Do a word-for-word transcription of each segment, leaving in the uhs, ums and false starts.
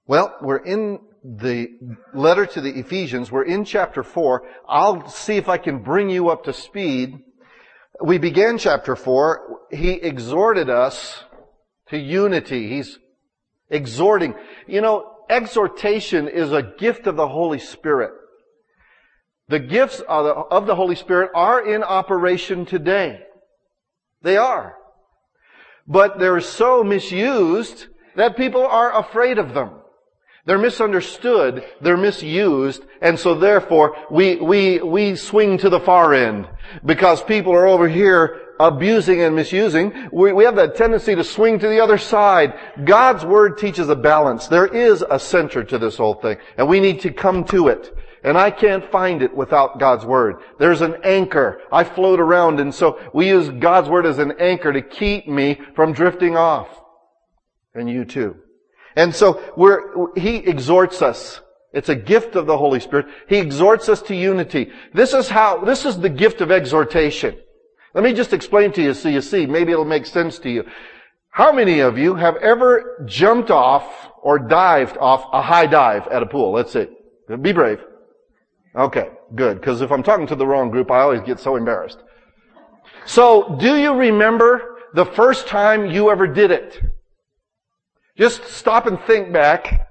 Well, we're in the letter to the Ephesians. We're in chapter four. I'll see if I can bring you up to speed. We began chapter four. He exhorted us to unity. He's exhorting. You know, exhortation is a gift of the Holy Spirit. The gifts of the, of the Holy Spirit are in operation today. They are. But they're so misused that people are afraid of them. They're misunderstood, they're misused, and so therefore we, we, we swing to the far end. Because people are over here abusing and misusing, we, we have that tendency to swing to the other side. God's Word teaches a balance. There is a center to this whole thing, and we need to come to it. And I can't find it without God's Word. There's an anchor. I float around, and so we use God's Word as an anchor to keep me from drifting off. And you too. And so we're, He exhorts us. It's a gift of the Holy Spirit. He exhorts us to unity. This is how, this is the gift of exhortation. Let me just explain to you so you see. Maybe it'll make sense to you. How many of you have ever jumped off or dived off a high dive at a pool? Let's see. Be brave. Okay, good. Because if I'm talking to the wrong group, I always get so embarrassed. So, do you remember the first time you ever did it? Just stop and think back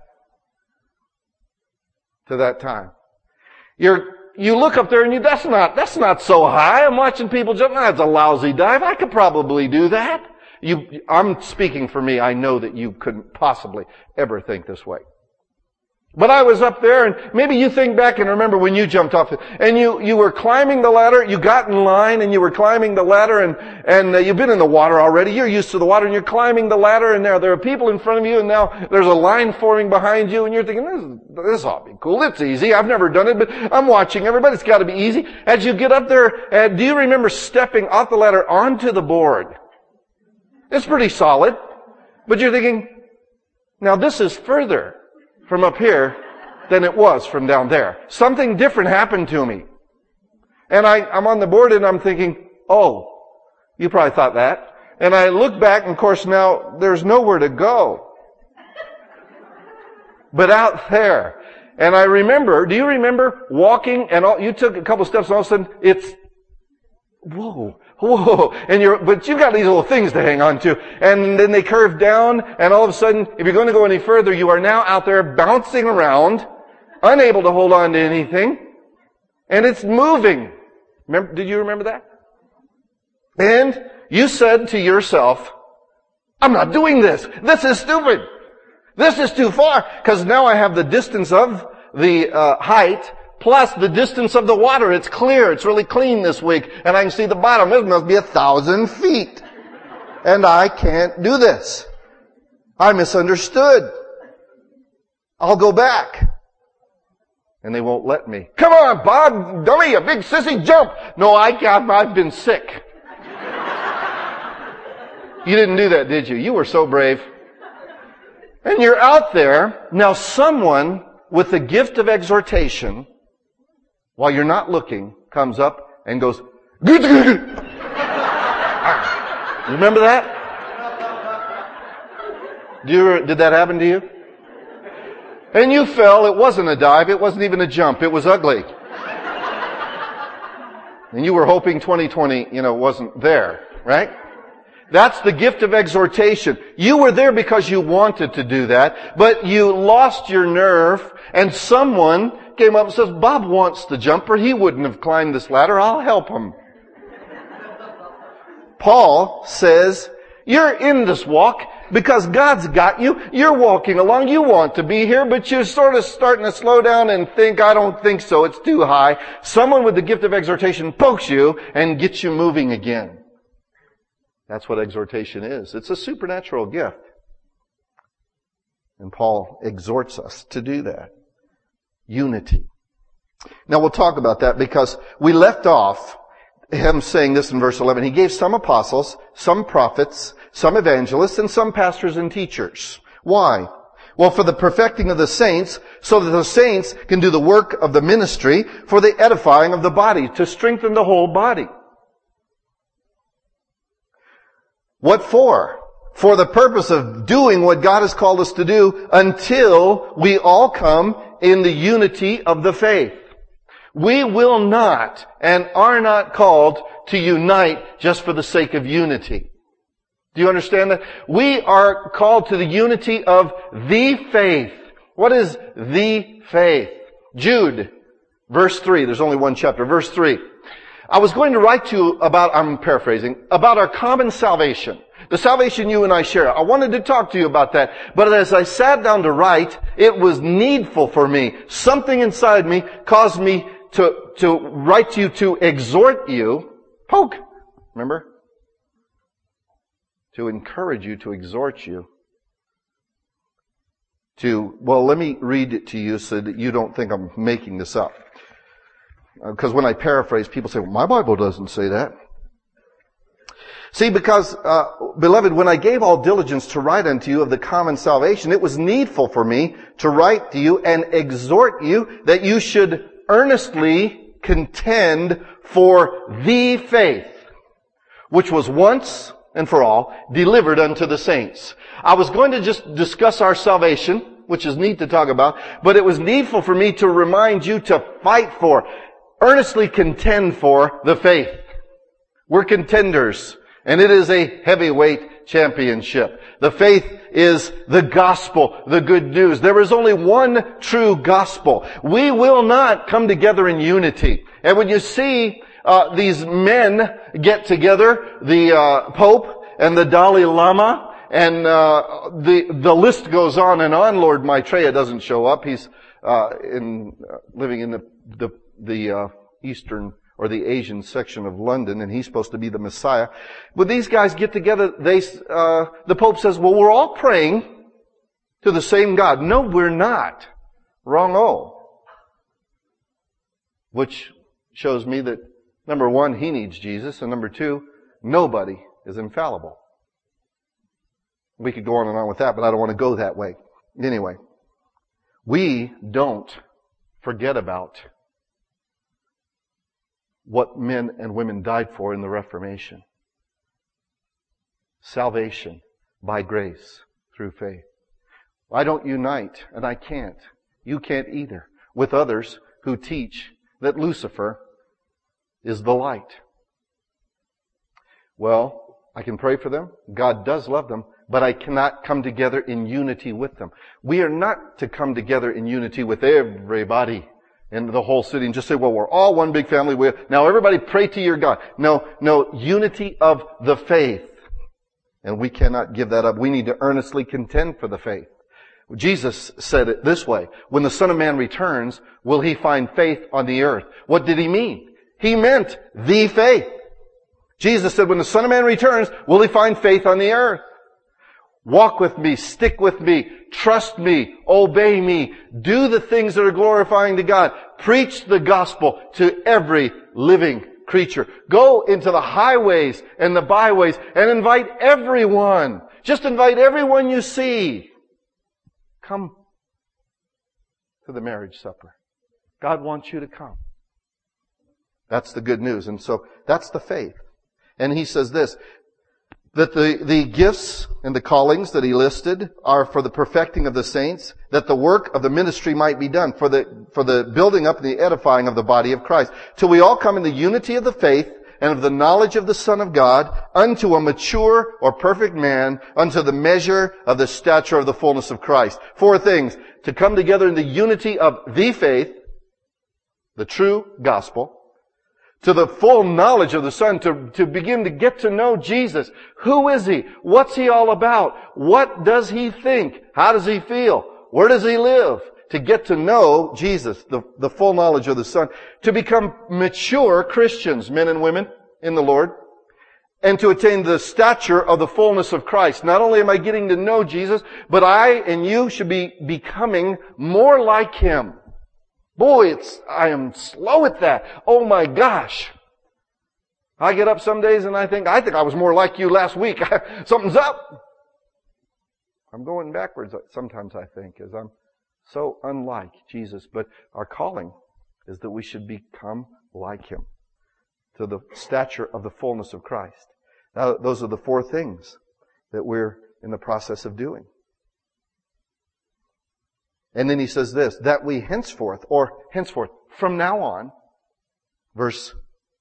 to that time. You're, you look up there and you, that's not, that's not so high. I'm watching people jump. That's a lousy dive. I could probably do that. You, I'm speaking for me. I know that you couldn't possibly ever think this way. But I was up there, and maybe you think back and remember when you jumped off, and you, you were climbing the ladder, you got in line, and you were climbing the ladder, and, and uh, you've been in the water already, you're used to the water, and you're climbing the ladder, and now there are people in front of you, and now there's a line forming behind you, and you're thinking, this, this ought to be cool, it's easy, I've never done it, but I'm watching everybody, it's gotta be easy. As you get up there, uh, do you remember stepping off the ladder onto the board? It's pretty solid, but you're thinking, now this is further from up here than it was from down there. Something different happened to me. And I, I'm on the board and I'm thinking, oh, you probably thought that. And I look back and of course now there's nowhere to go. But out there. And I remember, do you remember walking and all, you took a couple steps and all of a sudden it's, whoa. Whoa, and you're, but you've got these little things to hang on to. And then they curve down, and all of a sudden, if you're going to go any further, you are now out there bouncing around, unable to hold on to anything, and it's moving. Remember, did you remember that? And you said to yourself, I'm not doing this. This is stupid. This is too far, because now I have the distance of the uh, height plus the distance of the water. It's clear. It's really clean this week. And I can see the bottom. This must be a thousand feet. And I can't do this. I misunderstood. I'll go back. And they won't let me. Come on, Bob, dummy, a big sissy, jump. No, I can't. I've been sick. You didn't do that, did you? You were so brave. And you're out there. Now someone with the gift of exhortation, while you're not looking, comes up and goes, good, good, good. Remember that? Do you, did that happen to you? And you fell. It wasn't a dive. It wasn't even a jump. It was ugly. And you were hoping twenty twenty, you know, wasn't there, right? That's the gift of exhortation. You were there because you wanted to do that, but you lost your nerve, and someone came up and says, Bob wants to jump, or he wouldn't have climbed this ladder. I'll help him. Paul says, you're in this walk because God's got you. You're walking along. You want to be here, but you're sort of starting to slow down and think, I don't think so. It's too high. Someone with the gift of exhortation pokes you and gets you moving again. That's what exhortation is. It's a supernatural gift. And Paul exhorts us to do that. Unity. Now we'll talk about that because we left off him saying this in verse eleven. He gave some apostles, some prophets, some evangelists, and some pastors and teachers. Why? Well, for the perfecting of the saints, so that the saints can do the work of the ministry for the edifying of the body, to strengthen the whole body. What for? for the purpose of doing what God has called us to do until we all come in the unity of the faith. We will not and are not called to unite just for the sake of unity. Do you understand that? We are called to the unity of the faith. What is the faith? Jude, verse three. There's only one chapter. Verse three. I was going to write to you about, I'm paraphrasing, about our common salvation. The salvation you and I share. I wanted to talk to you about that. But as I sat down to write, it was needful for me. Something inside me caused me to, to write to you to exhort you. Poke. Remember? To encourage you, to exhort you. To, well, let me read it to you so that you don't think I'm making this up. Because uh, when I paraphrase, people say, well, my Bible doesn't say that. See, because, uh, beloved, when I gave all diligence to write unto you of the common salvation, it was needful for me to write to you and exhort you that you should earnestly contend for the faith, which was once and for all delivered unto the saints. I was going to just discuss our salvation, which is neat to talk about, but it was needful for me to remind you to fight for, earnestly contend for the faith. We're contenders. And it is a heavyweight championship. The faith is the gospel, the good news. There is only one true gospel. We will not come together in unity. And when you see uh, these men get together, the uh, Pope and the Dalai Lama, and uh, the the list goes on and on. Lord Maitreya doesn't show up. He's uh, in uh, living in the the, the uh, eastern or the Asian section of London, and he's supposed to be the Messiah. But these guys get together, they, uh, the Pope says, well, we're all praying to the same God. No, we're not. Wrong-o. Which shows me that, number one, he needs Jesus, and number two, nobody is infallible. We could go on and on with that, but I don't want to go that way. Anyway, we don't forget about what men and women died for in the Reformation. Salvation by grace through faith. I don't unite, and I can't. You can't either, with others who teach that Lucifer is the light. Well, I can pray for them. God does love them, but I cannot come together in unity with them. We are not to come together in unity with everybody in the whole city and just say, well, we're all one big family. We now everybody pray to your God. No, no, unity of the faith. And we cannot give that up. We need to earnestly contend for the faith. Jesus said it this way, when the Son of Man returns, will He find faith on the earth? What did He mean? He meant the faith. Jesus said, when the Son of Man returns, will He find faith on the earth? Walk with me, stick with me, trust me, obey me, do the things that are glorifying to God. Preach the gospel to every living creature. Go into the highways and the byways and invite everyone. Just invite everyone you see. Come to the marriage supper. God wants you to come. That's the good news. And so that's the faith. And He says this, that the, the gifts and the callings that He listed are for the perfecting of the saints, that the work of the ministry might be done, for the, for the building up and the edifying of the body of Christ, till we all come in the unity of the faith and of the knowledge of the Son of God, unto a mature or perfect man, unto the measure of the stature of the fullness of Christ. Four things. To come together in the unity of the faith, the true gospel, to the full knowledge of the Son, to, to begin to get to know Jesus. Who is He? What's He all about? What does He think? How does He feel? Where does He live? To get to know Jesus, the, the full knowledge of the Son. To become mature Christians, men and women, in the Lord. And to attain the stature of the fullness of Christ. Not only am I getting to know Jesus, but I and you should be becoming more like Him. Boy, it's, I am slow at that. Oh my gosh. I get up some days and I think, I think I was more like you last week. Something's up. I'm going backwards sometimes, I think, as I'm so unlike Jesus. But our calling is that we should become like Him, to the stature of the fullness of Christ. Now, those are the four things that we're in the process of doing. And then he says this, that we henceforth, or henceforth, from now on, verse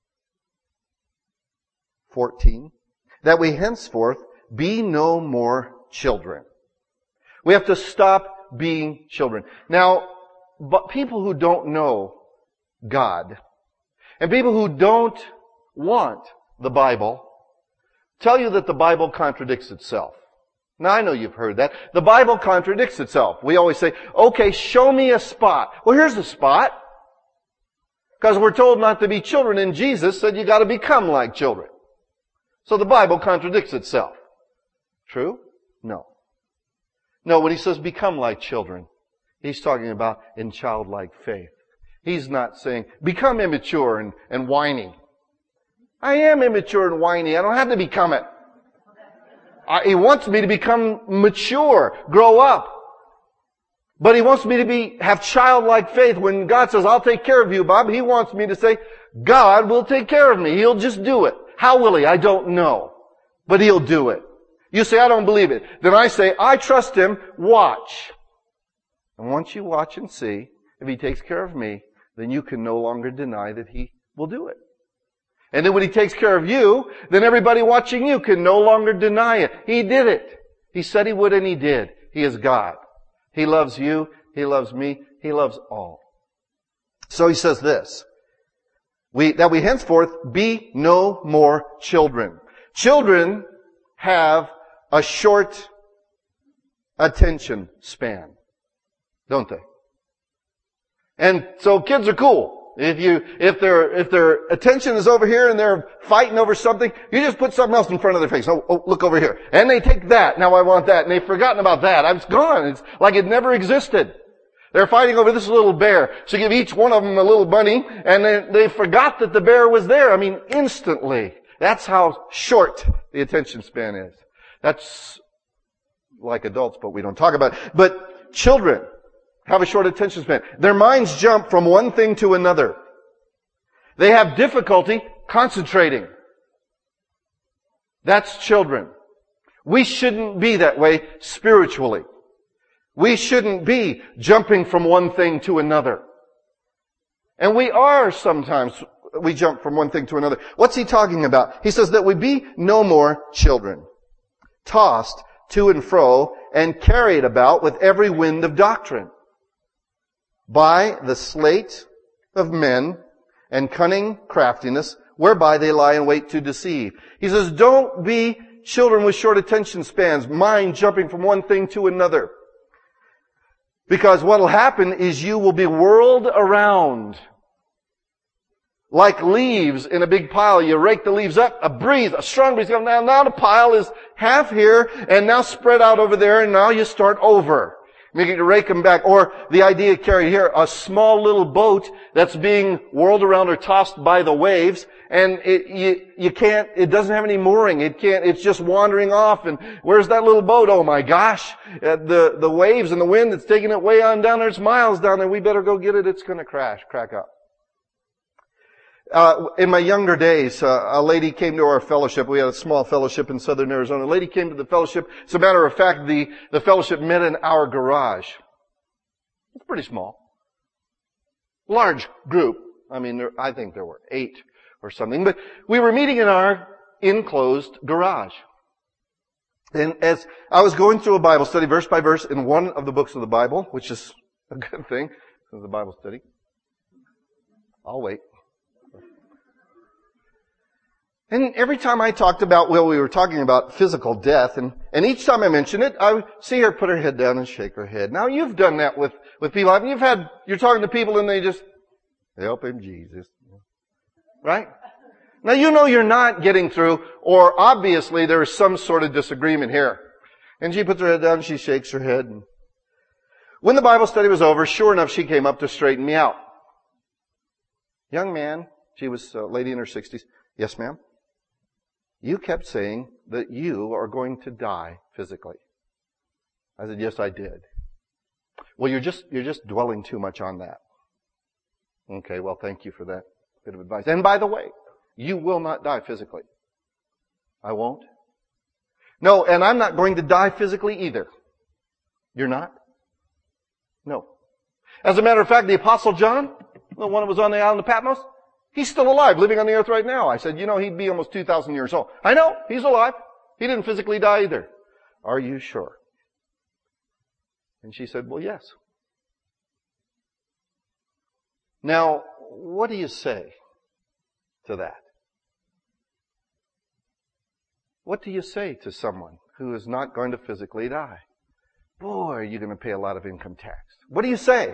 fourteen, that we henceforth be no more children. We have to stop being children. Now, but people who don't know God, and people who don't want the Bible, tell you that the Bible contradicts itself. Now, I know you've heard that. The Bible contradicts itself. We always say, okay, show me a spot. Well, here's a spot. Because we're told not to be children, and Jesus said you got to become like children. So the Bible contradicts itself. True? No. No, when he says become like children, he's talking about in childlike faith. He's not saying become immature and, and whiny. I am immature and whiny. I don't have to become it. I, he wants me to become mature, grow up. But he wants me to be have childlike faith. When God says, I'll take care of you, Bob, he wants me to say, God will take care of me. He'll just do it. How will he? I don't know. But he'll do it. You say, I don't believe it. Then I say, I trust him. Watch. And once you watch and see, if he takes care of me, then you can no longer deny that he will do it. And then when he takes care of you, then everybody watching you can no longer deny it. He did it. He said he would and he did. He is God. He loves you. He loves me. He loves all. So he says this, we, that we henceforth be no more children. Children have a short attention span, don't they? And so kids are cool. If you, if their, if their attention is over here and they're fighting over something, you just put something else in front of their face. Oh, oh, look over here. And they take that. Now I want that. And they've forgotten about that. It's gone. It's like it never existed. They're fighting over this little bear. So give each one of them a little bunny, and they, they forgot that the bear was there. I mean, instantly. That's how short the attention span is. That's like adults, but we don't talk about it. But children have a short attention span. Their minds jump from one thing to another. They have difficulty concentrating. That's children. We shouldn't be that way spiritually. We shouldn't be jumping from one thing to another. And we are sometimes, we jump from one thing to another. What's he talking about? He says that we be no more children, tossed to and fro and carried about with every wind of doctrine, by the sleight of men and cunning craftiness, whereby they lie in wait to deceive. He says, don't be children with short attention spans, mind jumping from one thing to another. Because what will happen is you will be whirled around like leaves in a big pile. You rake the leaves up, a breeze, a strong breeze comes down. Now the pile is half here and now spread out over there, and now you start over. You get to rake them back. Or the idea carried here, a small little boat that's being whirled around or tossed by the waves, and it, you, you can't, it doesn't have any mooring. It can't, it's just wandering off, and where's that little boat? Oh my gosh, uh, the, the waves and the wind, it's taking it way on down there. It's miles down there. We better go get it. It's gonna crash, crack up. Uh, in my younger days, uh, a lady came to our fellowship. We had a small fellowship in southern Arizona. A lady came to the fellowship. As a matter of fact, the, the fellowship met in our garage. It's pretty small. Large group. I mean, there, I think there were eight or something. But we were meeting in our enclosed garage. And as I was going through a Bible study, verse by verse, in one of the books of the Bible, which is a good thing, the Bible study. I'll wait. And every time I talked about, well, we were talking about physical death, and, and each time I mentioned it, I would see her put her head down and shake her head. Now, you've done that with, with people. I mean, you've had, you're talking to people and they just, help him, Jesus. Right? Now, you know you're not getting through, or obviously there is some sort of disagreement here. And she puts her head down and she shakes her head. And when the Bible study was over, sure enough, she came up to straighten me out. Young man, she was a lady in her sixties. Yes, ma'am? You kept saying that you are going to die physically. I said, yes, I did. Well, you're just, you're just dwelling too much on that. Okay, well, thank you for that bit of advice. And by the way, you will not die physically. I won't. No, and I'm not going to die physically either. You're not? No. As a matter of fact, the Apostle John, the one that was on the island of Patmos, he's still alive, living on the earth right now. I said, you know, he'd be almost two thousand years old. I know, he's alive. He didn't physically die either. Are you sure? And she said, well, yes. Now, what do you say to that? What do you say to someone who is not going to physically die? Boy, are you going to pay a lot of income tax. What do you say?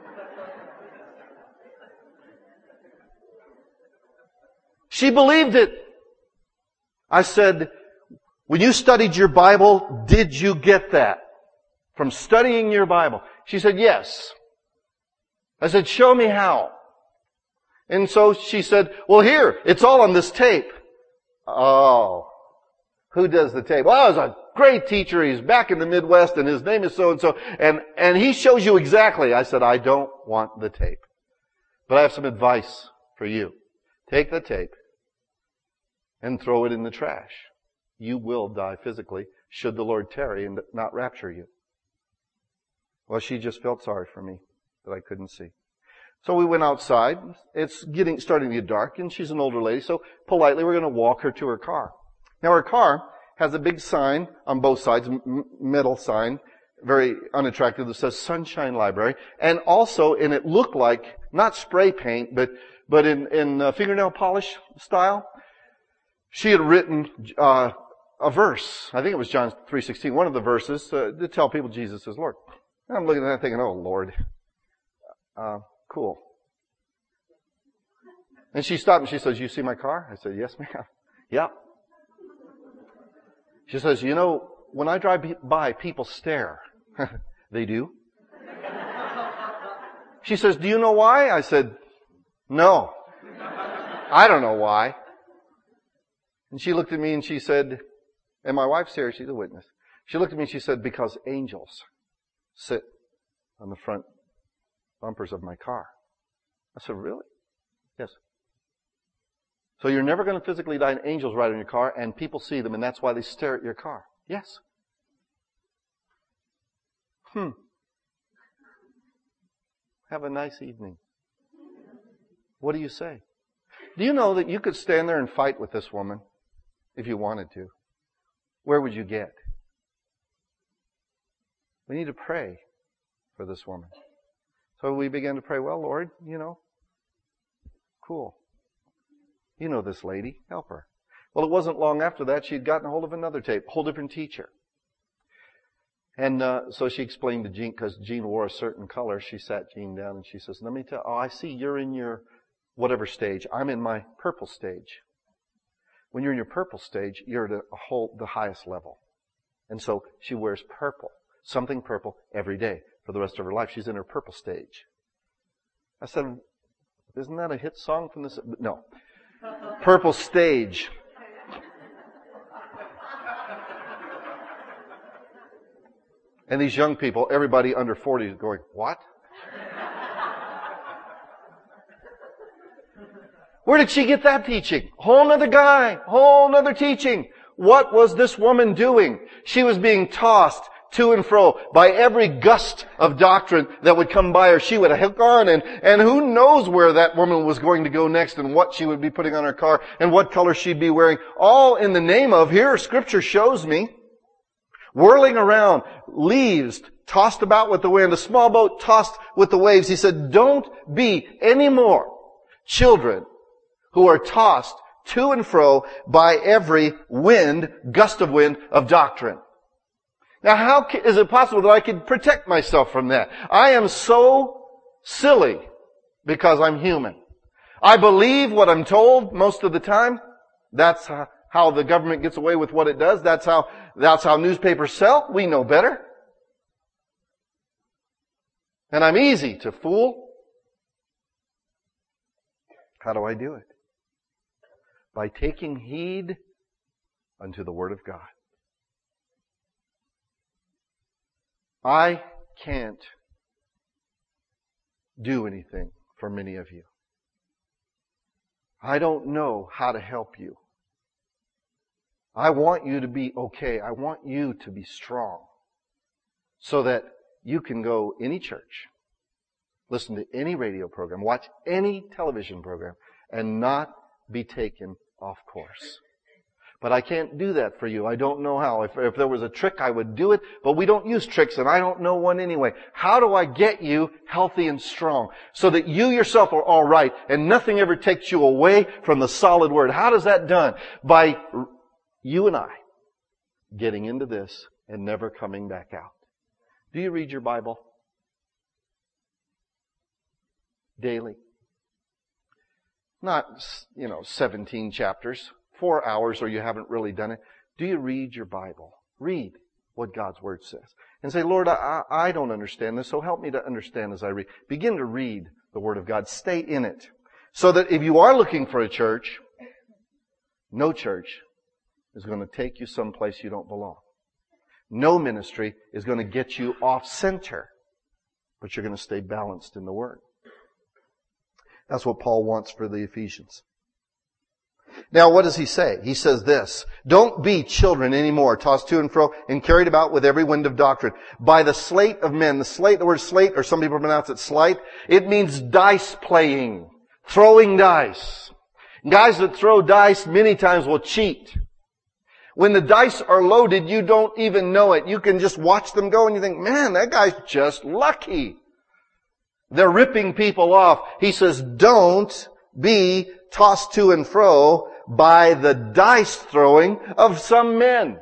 She believed it. I said, when you studied your Bible, did you get that? From studying your Bible? She said, yes. I said, show me how. And so she said, well, here, it's all on this tape. Oh. Who does the tape? Well, it's a great teacher. He's back in the Midwest and his name is so-and-so. And, and he shows you exactly. I said, I don't want the tape. But I have some advice for you. Take the tape and throw it in the trash. You will die physically should the Lord tarry and not rapture you. Well, she just felt sorry for me that I couldn't see. So we went outside. It's getting, starting to get dark and she's an older lady. So politely we're going to walk her to her car. Now her car has a big sign on both sides, m- metal sign, very unattractive, that says Sunshine Library. And also, and it looked like, not spray paint, but, but in, in uh, fingernail polish style, she had written, uh, a verse. I think it was John three sixteen, one of the verses, uh, to tell people Jesus is Lord. And I'm looking at that thinking, oh Lord, uh, cool. And she stopped and she says, you see my car? I said, yes ma'am. Yep. She says, you know, when I drive by, people stare. They do? She says, do you know why? I said, no. I don't know why. And she looked at me and she said, and my wife's here, she's a witness. She looked at me and she said, because angels sit on the front bumpers of my car. I said, really? Yes. So you're never going to physically die and angels ride in your car and people see them and that's why they stare at your car. Yes. Hmm. Have a nice evening. What do you say? Do you know that you could stand there and fight with this woman if you wanted to? Where would you get? We need to pray for this woman. So we began to pray, well, Lord, you know, cool. You know this lady. Help her. Well, it wasn't long after that she had gotten a hold of another tape, a whole different teacher. And uh, so she explained to Jean, because Jean wore a certain color, she sat Jean down and she says, let me tell, oh, I see you're in your whatever stage. I'm in my purple stage. When you're in your purple stage, you're at a whole, the highest level. And so she wears purple, something purple every day for the rest of her life. She's in her purple stage. I said, isn't that a hit song from this? No. Purple stage. And these young people, everybody under forty is going, what? Where did she get that teaching? Whole nother guy, whole nother teaching. What was this woman doing? She was being tossed to and fro by every gust of doctrine that would come by her. She would hook on and, and who knows where that woman was going to go next and what she would be putting on her car and what color she'd be wearing. All in the name of, here Scripture shows me, whirling around, leaves tossed about with the wind, a small boat tossed with the waves. He said, don't be any more children who are tossed to and fro by every wind, gust of wind of doctrine. Now, how is it possible that I could protect myself from that? I am so silly because I'm human. I believe what I'm told most of the time. That's how the government gets away with what it does. That's how, that's how newspapers sell. We know better. And I'm easy to fool. How do I do it? By taking heed unto the Word of God. I can't do anything for many of you. I don't know how to help you. I want you to be okay. I want you to be strong so that you can go any church, listen to any radio program, watch any television program, and not be taken off course. But I can't do that for you. I don't know how. If, if there was a trick, I would do it. But we don't use tricks, and I don't know one anyway. How do I get you healthy and strong so that you yourself are all right and nothing ever takes you away from the solid Word? How does that done? By you and I getting into this and never coming back out. Do you read your Bible daily? Not, you know, seventeen chapters. Four hours or you haven't really done it. Do you read your Bible? Read what God's Word says. And say, Lord, I, I don't understand this, so help me to understand as I read. Begin to read the Word of God. Stay in it. So that if you are looking for a church, no church is going to take you someplace you don't belong. No ministry is going to get you off center. But you're going to stay balanced in the Word. That's what Paul wants for the Ephesians. Now, what does he say? He says this, don't be children anymore, tossed to and fro and carried about with every wind of doctrine by the sleight of men. The slate, the word slate, or some people pronounce it sleight, it means dice playing, throwing dice. Guys that throw dice many times will cheat. When the dice are loaded, you don't even know it. You can just watch them go and you think, man, that guy's just lucky. They're ripping people off. He says, don't be tossed to and fro by the dice throwing of some men.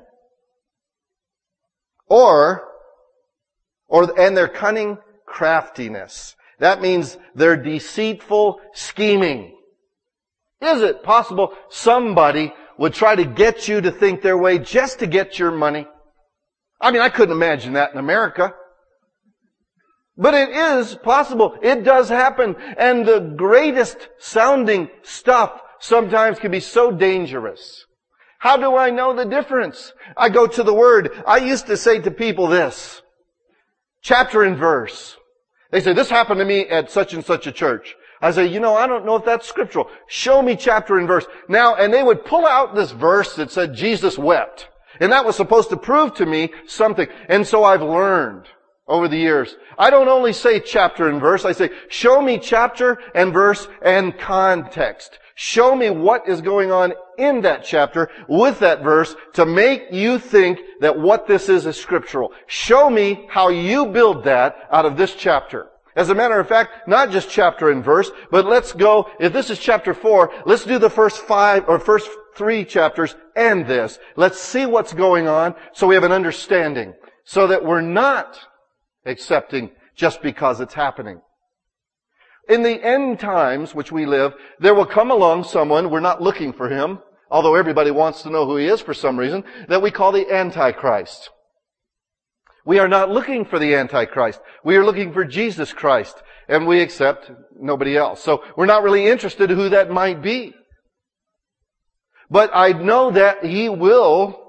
Or, or, and their cunning craftiness. That means their deceitful scheming. Is it possible somebody would try to get you to think their way just to get your money? I mean, I couldn't imagine that in America. But it is possible. It does happen. And the greatest sounding stuff sometimes can be so dangerous. How do I know the difference? I go to the Word. I used to say to people this, chapter and verse. They say, this happened to me at such and such a church. I say, you know, I don't know if that's scriptural. Show me chapter and verse. Now, and they would pull out this verse that said Jesus wept. And that was supposed to prove to me something. And so I've learned over the years, I don't only say chapter and verse, I say, show me chapter and verse and context. Show me what is going on in that chapter with that verse to make you think that what this is is scriptural. Show me how you build that out of this chapter. As a matter of fact, not just chapter and verse, but let's go, if this is chapter four, let's do the first five or first three chapters and this. Let's see what's going on so we have an understanding so that we're not accepting just because it's happening. In the end times which we live, there will come along someone, we're not looking for him, although everybody wants to know who he is for some reason, that we call the Antichrist. We are not looking for the Antichrist. We are looking for Jesus Christ, and we accept nobody else. So we're not really interested in who that might be. But I know that he will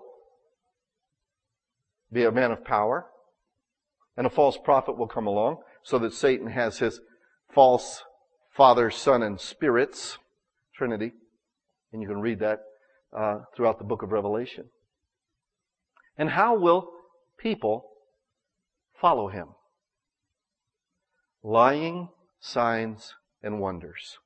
be a man of power. And a false prophet will come along so that Satan has his false Father, Son, and spirits, Trinity. And you can read that uh, throughout the book of Revelation. And how will people follow him? Lying signs and wonders.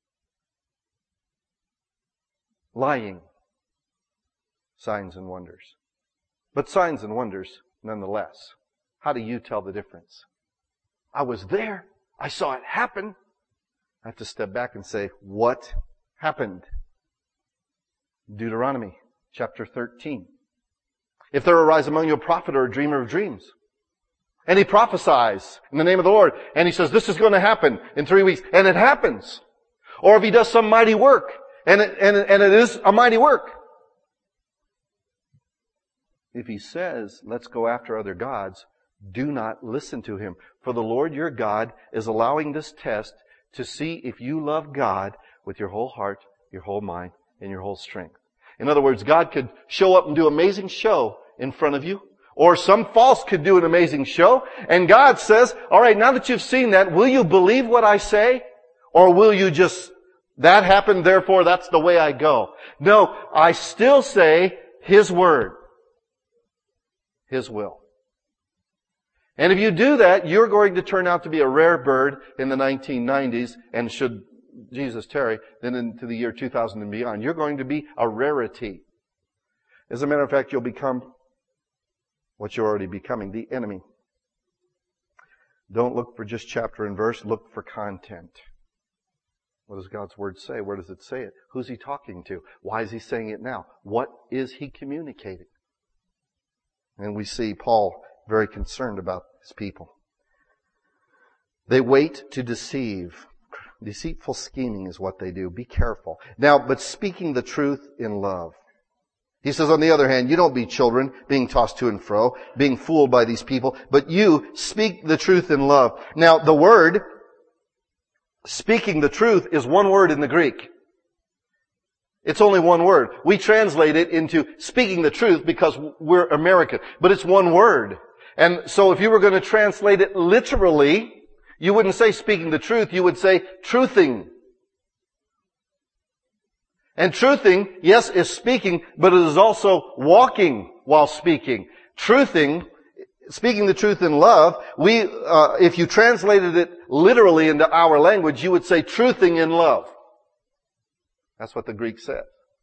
Lying signs and wonders. But signs and wonders nonetheless. How do you tell the difference? I was there. I saw it happen. I have to step back and say, what happened? Deuteronomy chapter thirteen. If there arise among you a prophet or a dreamer of dreams, and he prophesies in the name of the Lord, and he says, this is going to happen in three weeks, and it happens. Or if he does some mighty work, and it, and, and it is a mighty work. If he says, let's go after other gods, do not listen to him. For the Lord your God is allowing this test to see if you love God with your whole heart, your whole mind, and your whole strength. In other words, God could show up and do an amazing show in front of you. Or some false could do an amazing show. And God says, all right, now that you've seen that, will you believe what I say? Or will you just, that happened, therefore that's the way I go? No, I still say, His Word. His will. And if you do that, you're going to turn out to be a rare bird in the nineteen nineties, and should Jesus tarry, then into the year two thousand and beyond. You're going to be a rarity. As a matter of fact, you'll become what you're already becoming, the enemy. Don't look for just chapter and verse, look for content. What does God's Word say? Where does it say it? Who's He talking to? Why is He saying it now? What is He communicating? And we see Paul very concerned about his people. They wait to deceive. Deceitful scheming is what they do. Be careful. Now, but speaking the truth in love. He says, on the other hand, you don't be children being tossed to and fro, being fooled by these people, but you speak the truth in love. Now, the word, speaking the truth, is one word in the Greek. It's only one word. We translate it into speaking the truth because we're American, but it's one word. And so if you were going to translate it literally, you wouldn't say speaking the truth, you would say truthing. And truthing, yes, is speaking, but it is also walking while speaking. Truthing, speaking the truth in love, we, uh, if you translated it literally into our language, you would say truthing in love. That's what the Greek said.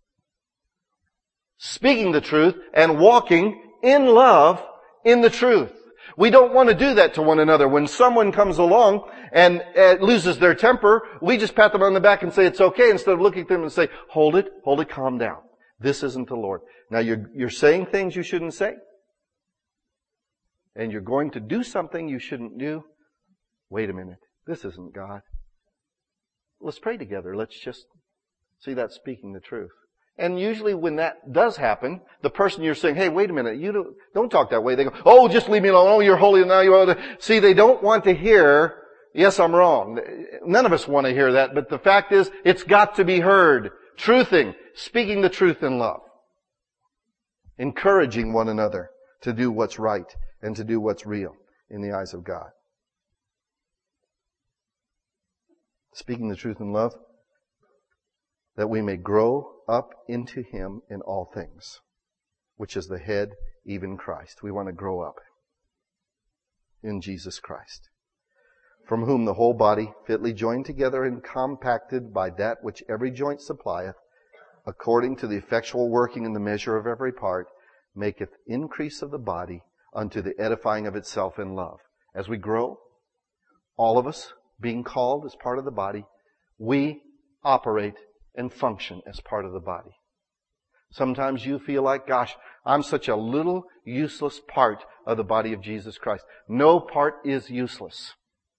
Speaking the truth and walking in love in the truth. We don't want to do that to one another. When someone comes along and uh, loses their temper, we just pat them on the back and say it's okay, instead of looking at them and say, hold it, hold it, calm down. This isn't the Lord. Now you're, you're saying things you shouldn't say. And you're going to do something you shouldn't do. Wait a minute. This isn't God. Let's pray together. Let's just see that speaking the truth. And usually when that does happen, the person you're saying, hey, wait a minute, you don't, don't talk that way. They go, oh, just leave me alone. Oh, you're holy now. You ought to. See, they don't want to hear, yes, I'm wrong. None of us want to hear that. But the fact is, it's got to be heard. Truthing, speaking the truth in love. Encouraging one another to do what's right and to do what's real in the eyes of God. Speaking the truth in love, that we may grow up into Him in all things, which is the head, even Christ. We want to grow up in Jesus Christ, from whom the whole body, fitly joined together and compacted by that which every joint supplieth, according to the effectual working in the measure of every part, maketh increase of the body unto the edifying of itself in love. As we grow, all of us being called as part of the body, we operate and function as part of the body. Sometimes you feel like, gosh, I'm such a little useless part of the body of Jesus Christ. No part is useless.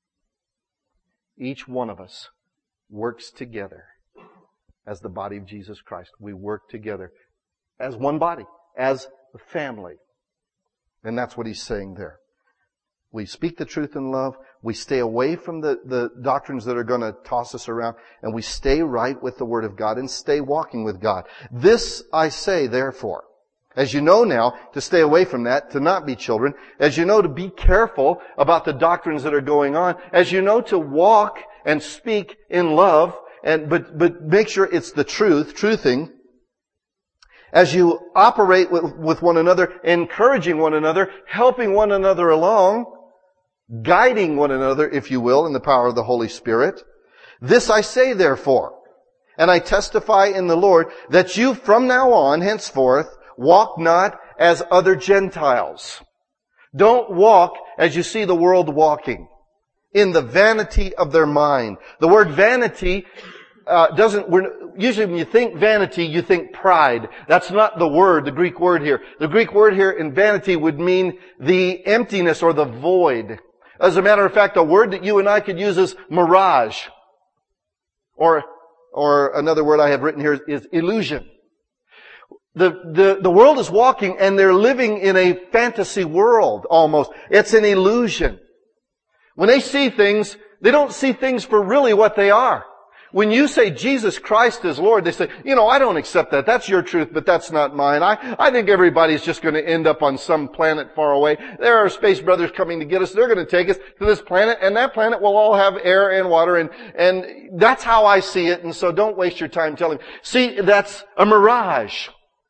Each one of us works together as the body of Jesus Christ. We work together as one body, as a family. And that's what he's saying there. We speak the truth in love. We stay away from the, the doctrines that are going to toss us around. And we stay right with the Word of God and stay walking with God. This I say, therefore, as you know now, to stay away from that, to not be children. As you know, to be careful about the doctrines that are going on. As you know, to walk and speak in love. And but but make sure it's the truth, truthing. As you operate with, with one another, encouraging one another, helping one another along, guiding one another, if you will, in the power of the Holy Spirit. This I say, therefore, and I testify in the Lord, that you from now on, henceforth, walk not as other Gentiles. Don't walk as you see the world walking, in the vanity of their mind. The word vanity uh, doesn't, we're, usually when you think vanity, you think pride. That's not the word, the Greek word here. The Greek word here in vanity would mean the emptiness or the void. As a matter of fact, a word that you and I could use is mirage. Or, or another word I have written here is illusion. The, the, the world is walking and they're living in a fantasy world almost. It's an illusion. When they see things, they don't see things for really what they are. When you say Jesus Christ is Lord, they say, you know, I don't accept that. That's your truth, but that's not mine. I, I think everybody's just going to end up on some planet far away. There are space brothers coming to get us. They're going to take us to this planet, and that planet will all have air and water, and, and that's how I see it, and so don't waste your time telling me. See, that's a mirage.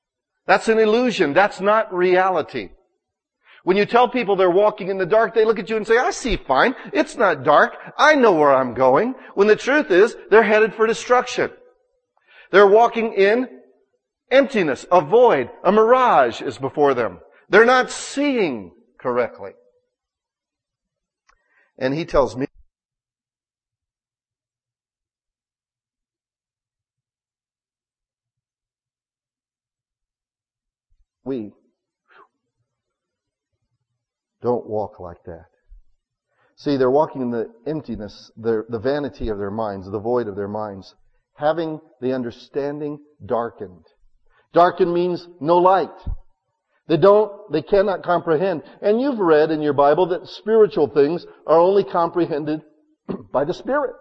That's an illusion. That's not reality. When you tell people they're walking in the dark, they look at you and say, I see fine. It's not dark. I know where I'm going. When the truth is, they're headed for destruction. They're walking in emptiness, a void, a mirage is before them. They're not seeing correctly. And he tells me, we don't walk like that. See, they're walking in the emptiness, the, the vanity of their minds, the void of their minds, having the understanding darkened. Darkened means no light. They don't, they cannot comprehend. And you've read in your Bible that spiritual things are only comprehended by the Spirit.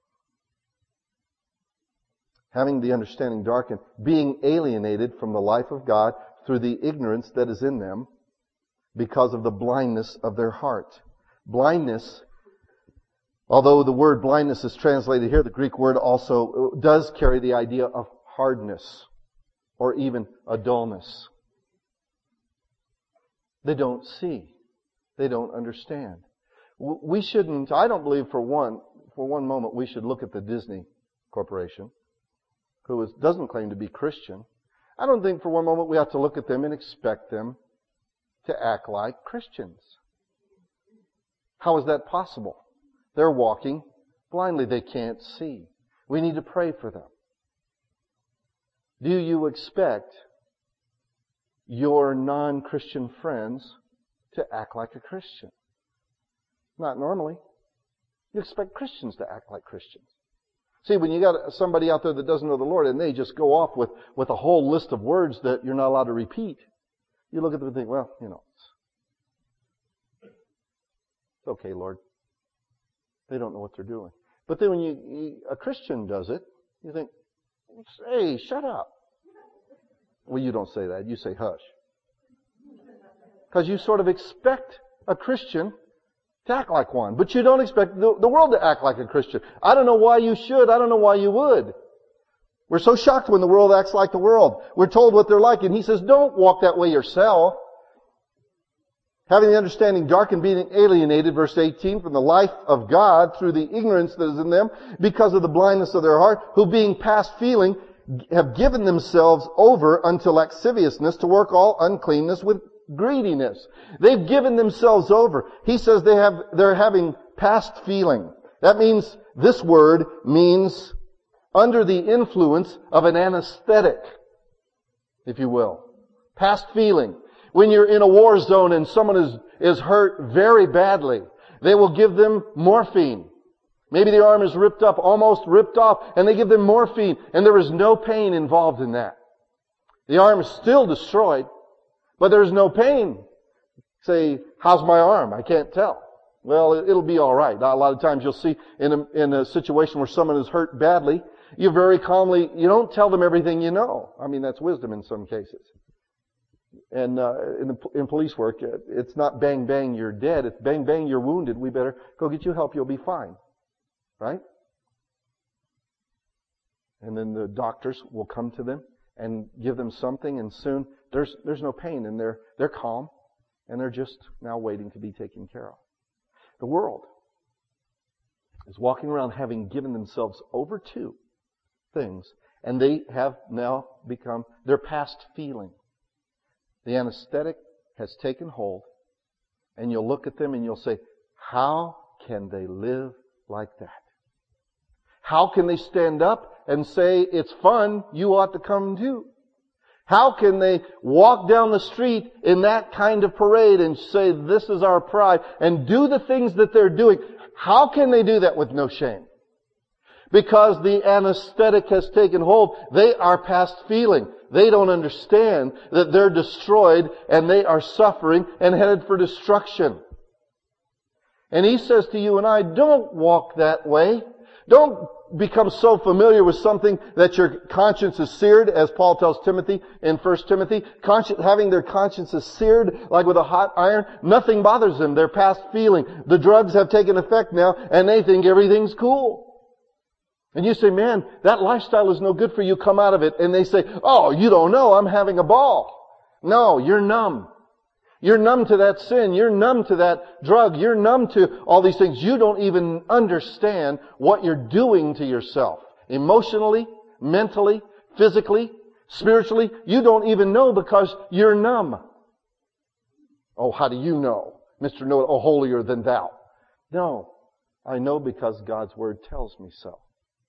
Having the understanding darkened, being alienated from the life of God through the ignorance that is in them because of the blindness of their heart. Blindness, although the word blindness is translated here, the Greek word also does carry the idea of hardness or even a dullness. They don't see. They don't understand. We shouldn't, I don't believe for one, for one moment we should look at the Disney Corporation, who is, doesn't claim to be Christian. I don't think for one moment we have to look at them and expect them to act like Christians. How is that possible? They're walking blindly. They can't see. We need to pray for them. Do you expect your non-Christian friends to act like a Christian? Not normally. You expect Christians to act like Christians. See, when you got somebody out there that doesn't know the Lord and they just go off with, with a whole list of words that you're not allowed to repeat, you look at them and think, well, you know, it's, it's okay, Lord. They don't know what they're doing. But then when you, you a Christian does it, you think, hey, shut up. Well, you don't say that. You say hush. Because you sort of expect a Christian to act like one. But you don't expect the, the world to act like a Christian. I don't know why you should. I don't know why you would. We're so shocked when the world acts like the world. We're told what they're like. And he says, don't walk that way yourself. Having the understanding darkened, being alienated, verse eighteen, from the life of God through the ignorance that is in them because of the blindness of their heart, who being past feeling have given themselves over unto lasciviousness to work all uncleanness with greediness. They've given themselves over. He says they have, they're having past feeling. That means, this word means under the influence of an anesthetic, if you will. Past feeling. When you're in a war zone and someone is, is hurt very badly, they will give them morphine. Maybe the arm is ripped up, almost ripped off, and they give them morphine, and there is no pain involved in that. The arm is still destroyed, but there's no pain. Say, how's my arm? I can't tell. Well, it'll be all right. A lot of times you'll see in a, in a situation where someone is hurt badly, you very calmly, you don't tell them everything you know. I mean, that's wisdom in some cases. And uh, in, the, in police work, it's not bang, bang, you're dead. It's bang, bang, you're wounded. We better go get you help. You'll be fine. Right? And then the doctors will come to them and give them something, and soon there's there's no pain, and they're they're calm, and they're just now waiting to be taken care of. The world is walking around having given themselves over to things, and they have now become their past feeling. The anesthetic has taken hold, and you'll look at them and you'll say, how can they live like that? How can they stand up and say, it's fun, you ought to come too? How can they walk down the street in that kind of parade and say, this is our pride, and do the things that they're doing? How can they do that with no shame? Because the anesthetic has taken hold. They are past feeling. They don't understand that they're destroyed and they are suffering and headed for destruction. And he says to you and I, don't walk that way. Don't become so familiar with something that your conscience is seared, as Paul tells Timothy in First Timothy. Consci- having their consciences seared like with a hot iron, nothing bothers them. They're past feeling. The drugs have taken effect now, and they think everything's cool. And you say, man, that lifestyle is no good for you. Come out of it. And they say, oh, you don't know. I'm having a ball. No, you're numb. You're numb to that sin. You're numb to that drug. You're numb to all these things. You don't even understand what you're doing to yourself. Emotionally, mentally, physically, spiritually. You don't even know because you're numb. Oh, how do you know? Mister Know, oh, holier than thou. No, I know because God's Word tells me so.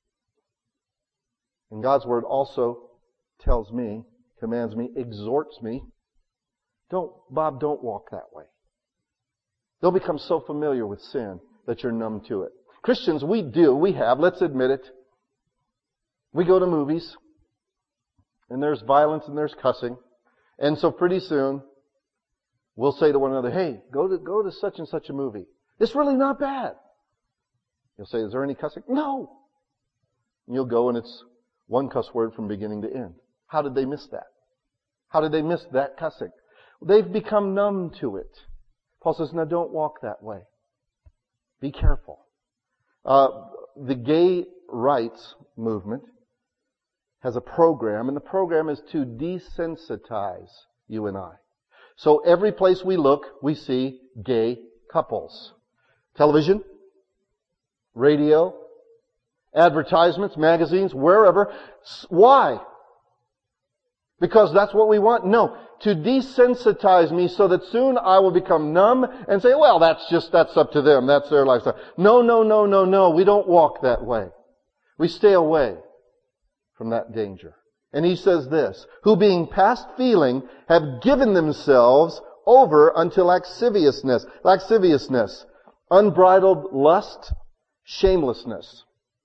And God's Word also tells me, commands me, exhorts me. Don't, Bob, don't walk that way. They'll become so familiar with sin that you're numb to it. Christians, we do, we have, let's admit it. We go to movies, and there's violence and there's cussing. And so pretty soon, we'll say to one another, hey, go to, go to such and such a movie. It's really not bad. You'll say, is there any cussing? No. And you'll go and it's one cuss word from beginning to end. How did they miss that? How did they miss that cussing? They've become numb to it. Paul says, now don't walk that way. Be careful. Uh, the gay rights movement has a program, and the program is to desensitize you and I. So every place we look, we see gay couples. Television, radio, advertisements, magazines, wherever. Why? Because that's what we want? No. To desensitize me so that soon I will become numb and say, well, that's just, that's up to them. That's their lifestyle. No, no, no, no, no. We don't walk that way. We stay away from that danger. And he says this, who being past feeling have given themselves over unto lasciviousness, lasciviousness, unbridled lust, shamelessness.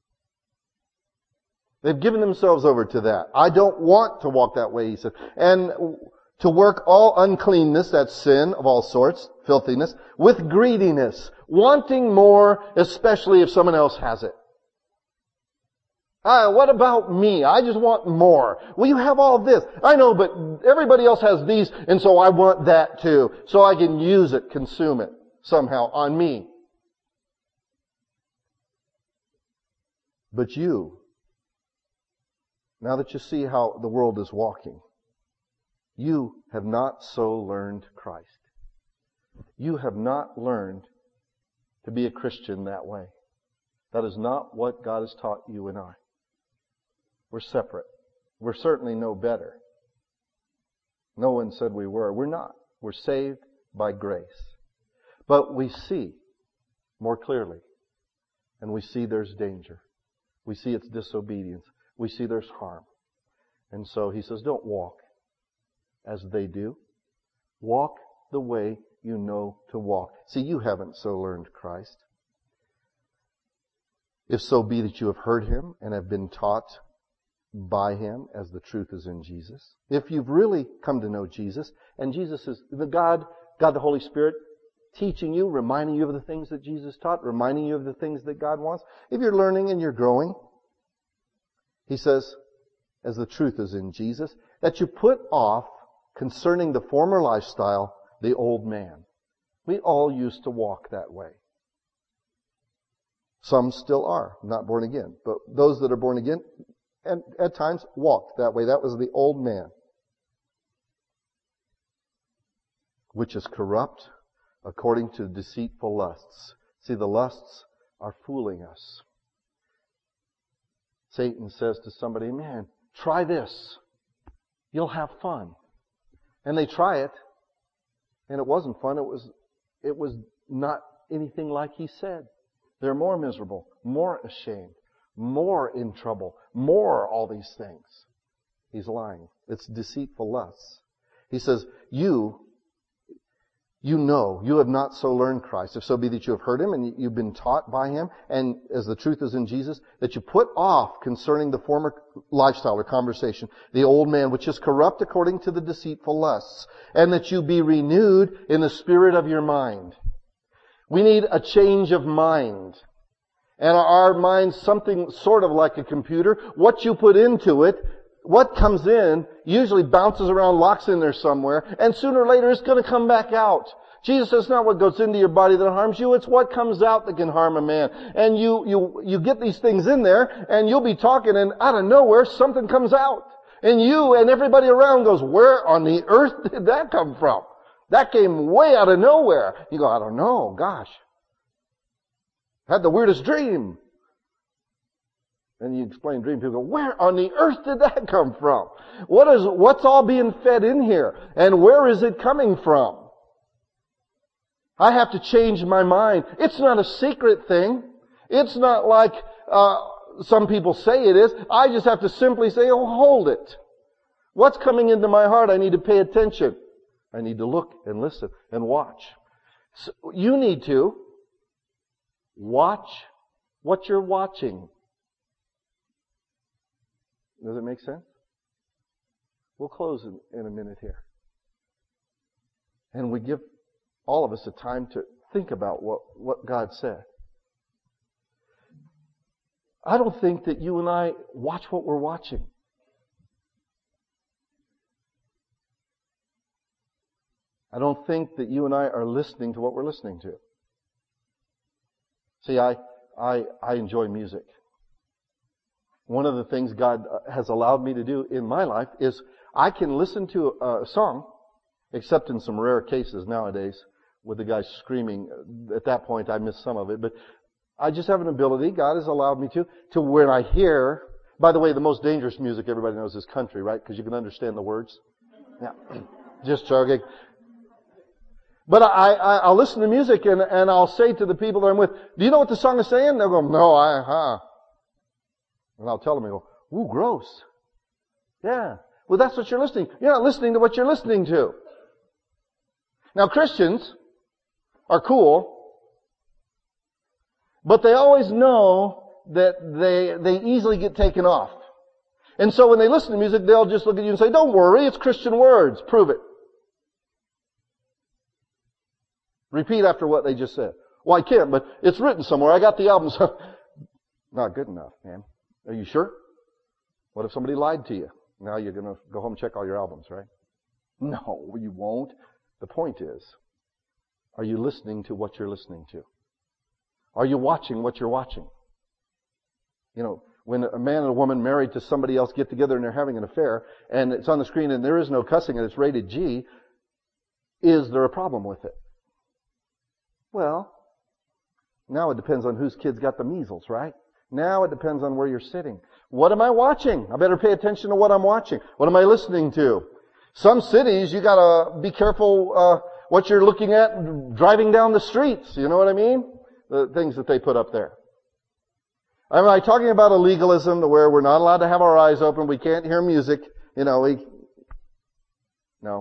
They've given themselves over to that. I don't want to walk that way, he said. And to work all uncleanness, that's sin of all sorts, filthiness, with greediness, wanting more, especially if someone else has it. Ah, what about me? I just want more. Well, you have all this. I know, but everybody else has these, and so I want that too. So I can use it, consume it somehow on me. But you, now that you see how the world is walking, you have not so learned Christ. You have not learned to be a Christian that way. That is not what God has taught you and I. We're separate. We're certainly no better. No one said we were. We're not. We're saved by grace. But we see more clearly. And we see there's danger. We see it's disobedience. We see there's harm. And so he says, don't walk as they do. Walk the way you know to walk. See, you haven't so learned Christ. If so be that you have heard Him and have been taught by Him as the truth is in Jesus. If you've really come to know Jesus, and Jesus is the God, God the Holy Spirit, teaching you, reminding you of the things that Jesus taught, reminding you of the things that God wants. If you're learning and you're growing, He says, as the truth is in Jesus, that you put off concerning the former lifestyle, the old man. We all used to walk that way. Some still are, not born again. But those that are born again, and at times walked that way. That was the old man, which is corrupt according to deceitful lusts. See, the lusts are fooling us. Satan says to somebody, man, try this. You'll have fun. And they try it, and it wasn't fun. It was, it was not anything like he said. They're more miserable, more ashamed, more in trouble, more all these things. He's lying. It's deceitful lusts. He says, you, you know, you have not so learned Christ. If so be that you have heard Him and you've been taught by Him, and as the truth is in Jesus, that you put off concerning the former lifestyle or conversation, the old man, which is corrupt according to the deceitful lusts, and that you be renewed in the spirit of your mind. We need a change of mind. And our mind's something sort of like a computer. What you put into it, what comes in, usually bounces around, locks in there somewhere, and sooner or later it's going to come back out. Jesus says, it's not what goes into your body that harms you, it's what comes out that can harm a man. And you, you, you get these things in there, and you'll be talking, and out of nowhere, something comes out. And you and everybody around goes, where on the earth did that come from? That came way out of nowhere. You go, I don't know, gosh. Had the weirdest dream. And you explain dream, people go, where on the earth did that come from? What is, what's all being fed in here? And where is it coming from? I have to change my mind. It's not a secret thing. It's not like uh some people say it is. I just have to simply say, oh, hold it. What's coming into my heart? I need to pay attention. I need to look and listen and watch. So you need to watch what you're watching. Does it make sense? We'll close in, in a minute here. And we give all of us a time to think about what, what God said. I don't think that you and I watch what we're watching. I don't think that you and I are listening to what we're listening to. See, I, I, I enjoy music. One of the things God has allowed me to do in my life is I can listen to a, a song, except in some rare cases nowadays with the guy screaming. At that point, I miss some of it, but I just have an ability, God has allowed me to, to when I hear, by the way, the most dangerous music everybody knows is country, right? Because you can understand the words. Yeah. Just joking. But I, I, I'll listen to music and, and I'll say to the people that I'm with, do you know what the song is saying? They'll go, no, I, huh. And I'll tell them, I go, ooh, gross. Yeah. Well, that's what you're listening. You're not listening to what you're listening to. Now, Christians are cool, but they always know that they, they easily get taken off. And so when they listen to music, they'll just look at you and say, don't worry, it's Christian words. Prove it. Repeat after what they just said. Well, I can't, but it's written somewhere. I got the album. So not good enough, man. Are you sure? What if somebody lied to you? Now you're going to go home and check all your albums, right? No, you won't. The point is, are you listening to what you're listening to? Are you watching what you're watching? You know, when a man and a woman married to somebody else get together and they're having an affair, and it's on the screen and there is no cussing and it's rated G, is there a problem with it? Well, now it depends on whose kid's got the measles, right? Now it depends on where you're sitting. What am I watching? I better pay attention to what I'm watching. What am I listening to? Some cities, you gotta be careful uh what you're looking at driving down the streets. You know what I mean? The things that they put up there. Am I talking about a legalism to where we're not allowed to have our eyes open, we can't hear music, you know, we... No.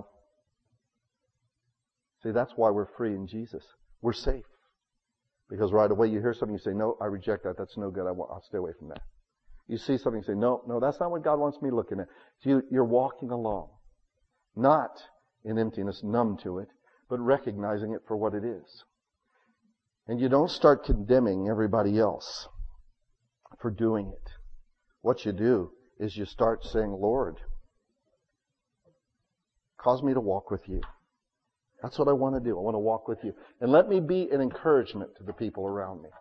See, that's why we're free in Jesus. We're safe. Because right away you hear something, you say, no, I reject that, that's no good, I want, I'll stay away from that. You see something, you say, no, no, that's not what God wants me looking at. So you, you're walking along. Not in emptiness, numb to it, but recognizing it for what it is. And you don't start condemning everybody else for doing it. What you do is you start saying, Lord, cause me to walk with you. That's what I want to do. I want to walk with you. And let me be an encouragement to the people around me.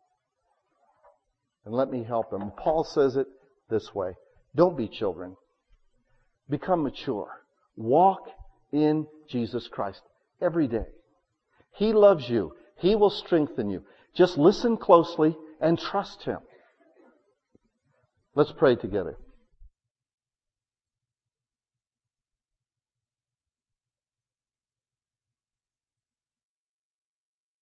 And let me help them. Paul says it this way. Don't be children. Become mature. Walk in Jesus Christ every day. He loves you. He will strengthen you. Just listen closely and trust Him. Let's pray together.